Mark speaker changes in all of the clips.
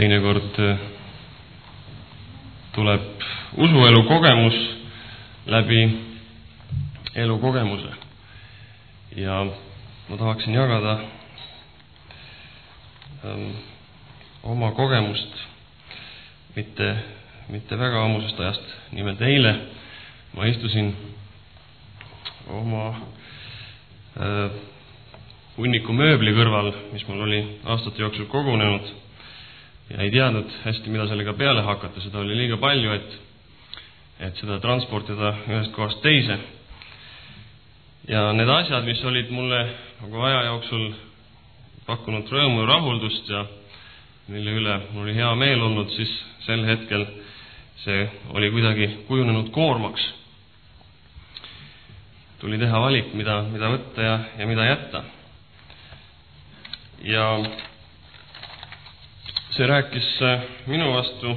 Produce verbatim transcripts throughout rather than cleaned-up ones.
Speaker 1: teinekord tuleb usuelu kogemus läbi elukogemuse. Ja ma tahaksin jagada ähm, oma kogemust mitte, mitte väga ammusest ajast. Nimelt eile ma istusin oma äh, hunniku mööbli kõrval, mis mul oli aastate jooksul kogunenud, ja ei teadnud hästi, mida sellega peale hakata. Seda oli liiga palju, et, et seda transportida ühest kohast teise. Ja need asjad, mis olid mulle nagu aja jooksul pakkunud rõõmu ja rahuldust ja mille üle mul oli hea meel olnud, siis sel hetkel see oli kuidagi kujunenud koormaks. Tuli teha valik, mida, mida võtta ja, ja mida jätta. Ja see rääkis minu vastu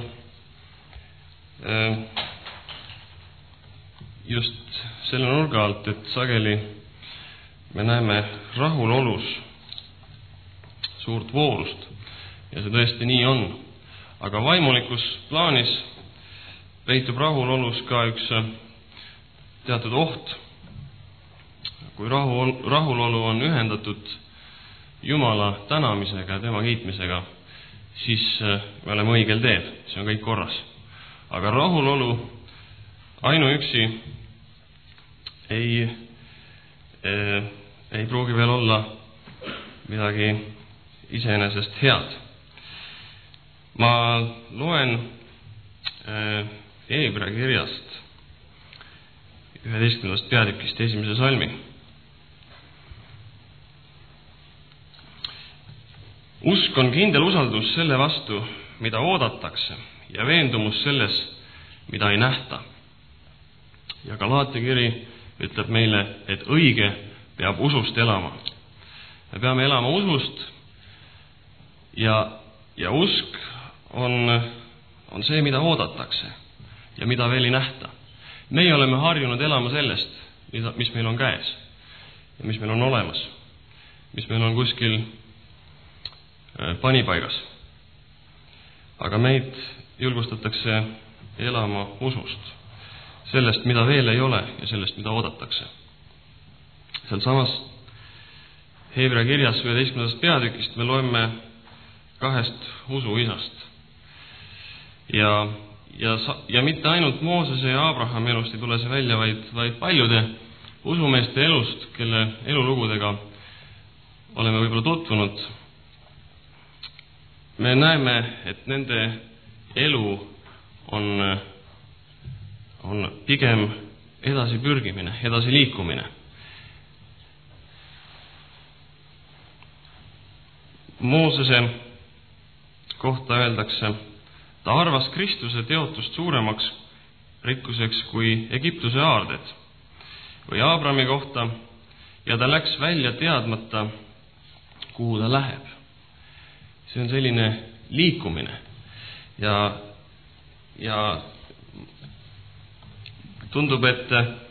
Speaker 1: just selle nurga alt, et sageli me näeme rahulolus suurt voorust ja see tõesti nii on. Aga vaimulikus plaanis peitub rahulolus ka üks teatud oht. Kui rahul, rahulolu on ühendatud Jumala tänamisega ja tema kiitmisega, siis me oleme õigel teel, see on kõik korras. Aga rahulolu ainuüksi ei, ei, ei pruugi veel olla midagi iseenesest head. Ma loen Hebra kirjast üheteistkümnendast peatükist esimese salmi. Usk on kindel usaldus selle vastu, mida oodatakse, ja veendumus selles, mida ei nähta. Ja Galaatia kiri ütleb meile, et õige peab usust elama. Me peame elama usust ja, ja usk on, on see, mida oodatakse ja mida veel ei nähta. Meie oleme harjunud elama sellest, mis meil on käes ja mis meil on olemas, mis meil on kuskil panipaigas. Aga meid julgustatakse elama usust, sellest, mida veel ei ole ja sellest, mida oodatakse. Seal samas Hebra kirjas üheteistkümnendast peatükist me loeme kahest usuisast. Ja, ja, ja mitte ainult Moosese ja Abrahami elust ei tule see välja, vaid, vaid paljude usumeeste elust, kelle elulugudega oleme võib-olla tutvunud. Me näeme, et nende elu on, on pigem edasi pürgimine, edasi liikumine. Moosese kohta öeldakse, ta arvas Kristuse teotust suuremaks rikkuseks kui Egiptuse aarded. Või Abrami kohta, ja ta läks välja teadmata, kuhu ta läheb. See on selline liikumine ja, ja tundub, et,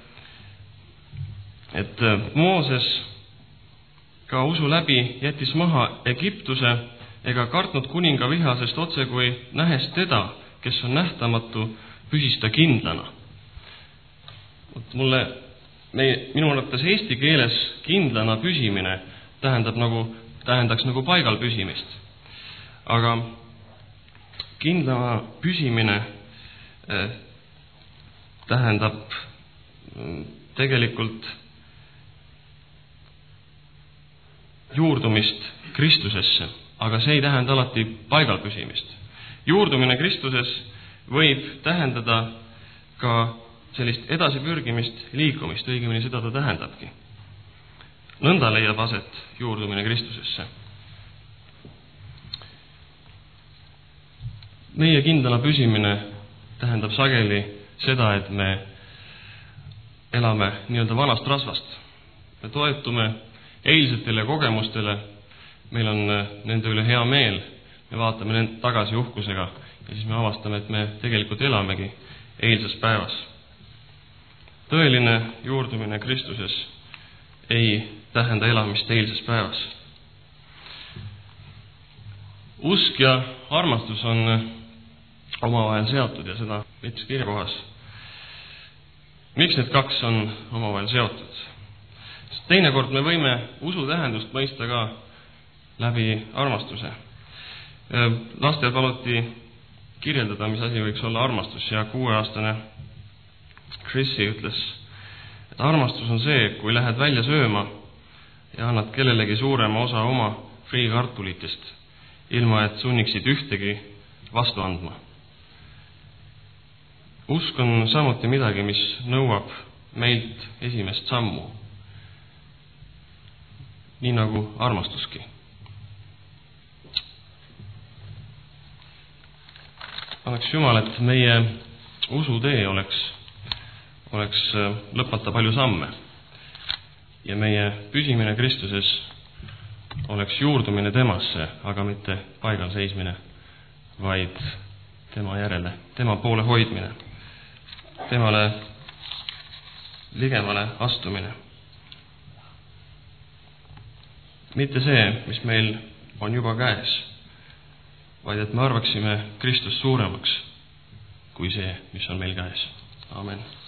Speaker 1: et Mooses ka usu läbi jättis maha Egiptuse ega kartnud kuninga vihasest otse kui nähes teda, kes on nähtamatu, püsis ta kindlana. Mulle, meie, minu arvates eesti keeles kindlana püsimine tähendab nagu, tähendaks nagu paigal püsimist. Aga kindlana püsimine eh, tähendab tegelikult juurdumist Kristusesse, aga see ei tähenda alati paigal püsimist. Juurdumine Kristuses võib tähendada ka sellist edasipürgimist, liikumist, õigemini seda ta tähendabki. Nõnda leiab aset juurdumine Kristusesse. Meie kindlana püsimine tähendab sageli seda, et me elame nii-öelda vanast rasvast. Me toetume eilsetele kogemustele, meil on nende üle hea meel, me vaatame nende tagasi uhkusega ja siis me avastame, et me tegelikult elamegi eilses päevas. Tõeline juurdumine Kristuses ei tähenda elamist eilses päevas. Usk ja armastus on omavahel seotud ja seda mitmes kirjakohas. Miks need kaks on omavahel seotud? Teinekord me võime usu tähendust mõista ka läbi armastuse. Lastel paluti kirjeldada, mis asi võiks olla armastus ja kuueaastane Chrissy ütles, et armastus on see, kui lähed välja sööma ja annad kellelegi suurema osa oma friikartulitest, ilma et sunniksid ühtegi vastu andma. Usk on samuti midagi, mis nõuab meilt esimest sammu, nii nagu armastuski. Annaks Jumal, et meie usutee oleks, oleks lõpmata palju samme ja meie püsimine Kristuses oleks juurdumine temasse, aga mitte paigal seismine, vaid tema järele, tema poole hoidmine, temale ligemale astumine. Mitte see, mis meil on juba käes, vaid et me arvaksime Kristust suuremaks kui see, mis on meil käes. Amen.